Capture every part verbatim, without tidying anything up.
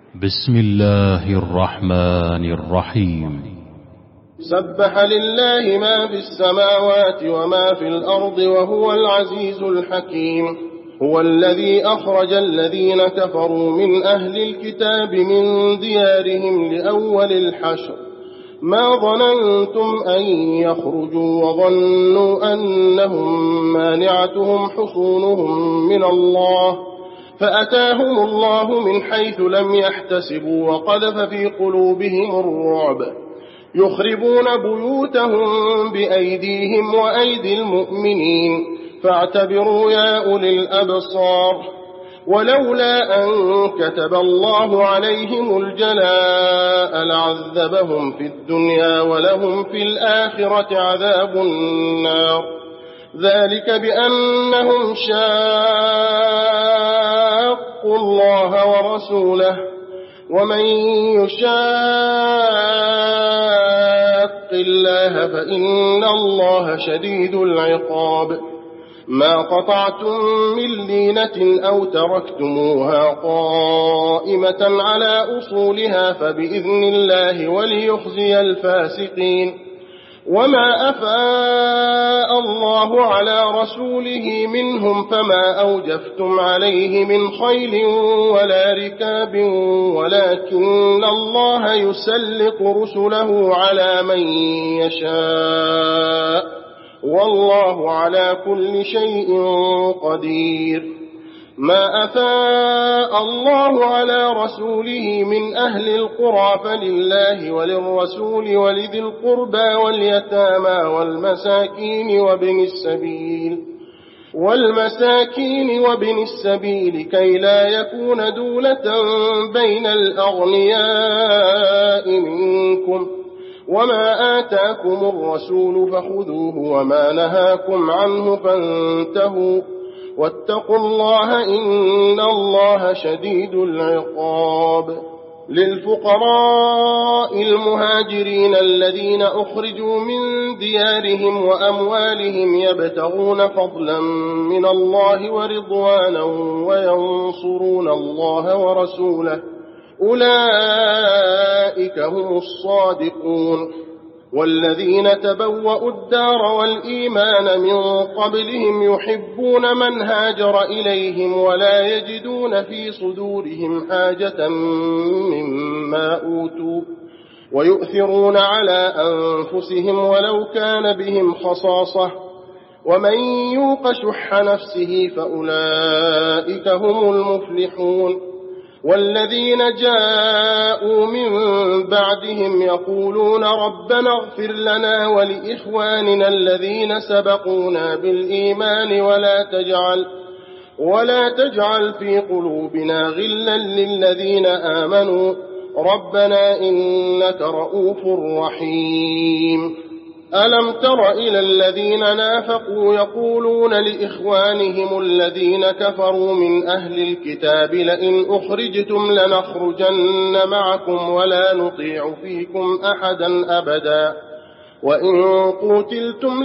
بسم الله الرحمن الرحيم. سبح لله ما في السماوات وما في الأرض وهو العزيز الحكيم. هو الذي أخرج الذين كفروا من أهل الكتاب من ديارهم لأول الحشر ما ظننتم أن يخرجوا وظنوا أنهم مانعتهم حصونهم من الله فأتاهم الله من حيث لم يحتسبوا وقذف في قلوبهم الرعب يخربون بيوتهم بأيديهم وأيدي المؤمنين فاعتبروا يا أولي الأبصار. ولولا أن كتب الله عليهم الجلاء لعذبهم في الدنيا ولهم في الآخرة عذاب النار ذلك بأنهم شاقوا الله ورسوله ومن يشاق الله فإن الله شديد العقاب. ما قطعتم من لينة أو تركتموها قائمة على أصولها فبإذن الله وليخزي الفاسقين. وما أفاء الله على رسوله منهم فما أوجفتم عليه من خيل ولا ركاب ولكن الله يسلط رسله على من يشاء والله على كل شيء قدير. ما أفاء الله على رسوله من أهل القرى فلله وللرسول ولذي القربى واليتامى والمساكين وابن السبيل والمساكين وابن السبيل كي لا يكون دولة بين الأغنياء منكم. وما آتاكم الرسول فخذوه وما نهاكم عنه فانتهوا واتقوا الله إن الله شديد العقاب. للفقراء المهاجرين الذين أخرجوا من ديارهم وأموالهم يبتغون فضلا من الله ورضوانا وينصرون الله ورسوله أولئك هم الصادقون. والذين تبوأوا الدار والإيمان من قبلهم يحبون من هاجر إليهم ولا يجدون في صدورهم حاجة مما أوتوا ويؤثرون على أنفسهم ولو كان بهم خصاصة ومن يوق شح نفسه فأولئك هم المفلحون. والذين جاءوا من بعدهم يقولون ربنا اغفر لنا ولإخواننا الذين سبقونا بالإيمان ولا تجعل ولا تجعل في قلوبنا غلا للذين آمنوا ربنا إنك رؤوف رحيم. ألم تر إلى الذين نافقوا يقولون لإخوانهم الذين كفروا من أهل الكتاب لئن أخرجتم لنخرجن معكم ولا نطيع فيكم أحدا أبدا وإن قتلتم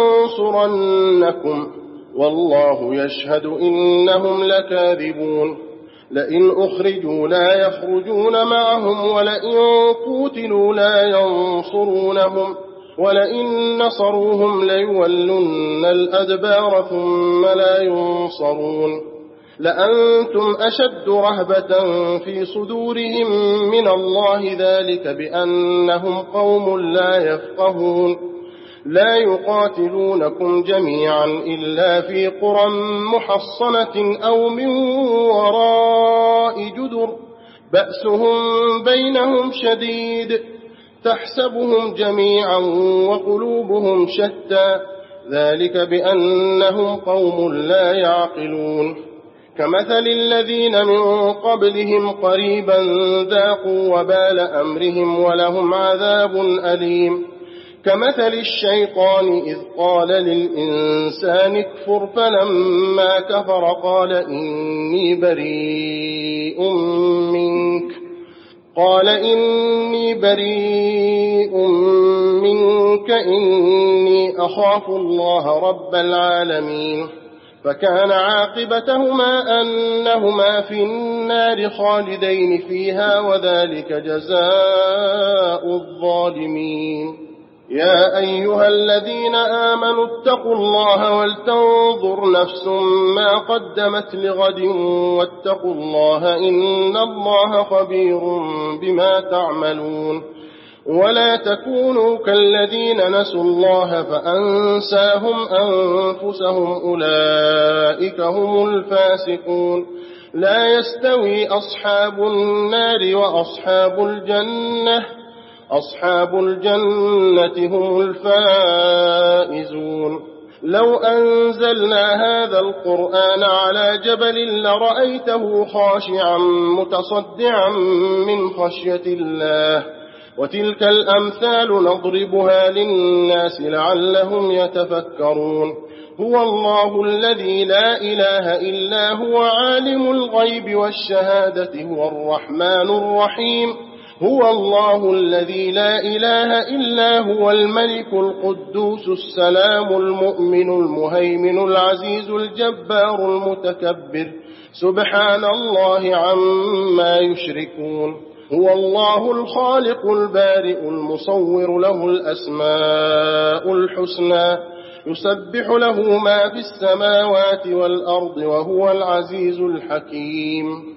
لننصرنكم والله يشهد إنهم لكاذبون. لئن أخرجوا لا يخرجون معهم ولئن قتلوا لا ينصرونهم ولئن نصروهم ليولن الأدبار ثم لا ينصرون. لأنتم أشد رهبة في صدورهم من الله ذلك بأنهم قوم لا يفقهون. لا يقاتلونكم جميعا إلا في قرى محصنة أو من وراء جدر بأسهم بينهم شديد تحسبهم جميعا وقلوبهم شتى ذلك بأنهم قوم لا يعقلون. كمثل الذين من قبلهم قريبا ذاقوا وبال أمرهم ولهم عذاب أليم. كمثل الشيطان إذ قال للإنسان اكفر فلما كفر قال إني بريء منك قال إني بريء منك إني أخاف الله رب العالمين. فكان عاقبتهما أنهما في النار النار خالدين فيها وذلك جزاء الظالمين. يا أيها الذين آمنوا اتقوا الله ولتنظر نفس ما قدمت لغد واتقوا الله إن الله خبير بما تعملون. ولا تكونوا كالذين نسوا الله فأنساهم أنفسهم أولئك هم الفاسقون. لا يستوي أصحاب النار وأصحاب الجنة أصحاب الجنة هم الفائزون. لو أنزلنا هذا القرآن على جبل لرأيته خاشعا متصدعا من خشية الله وتلك الأمثال نضربها للناس لعلهم يتفكرون. هو الله الذي لا إله إلا هو عالم الغيب والشهادة هو الرحمن الرحيم. هو الله الذي لا إله إلا هو الملك القدوس السلام المؤمن المهيمن العزيز الجبار المتكبر سبحان الله عما يشركون. هو الله الخالق البارئ المصور له الأسماء الحسنى يسبح له ما في السماوات والأرض وهو العزيز الحكيم.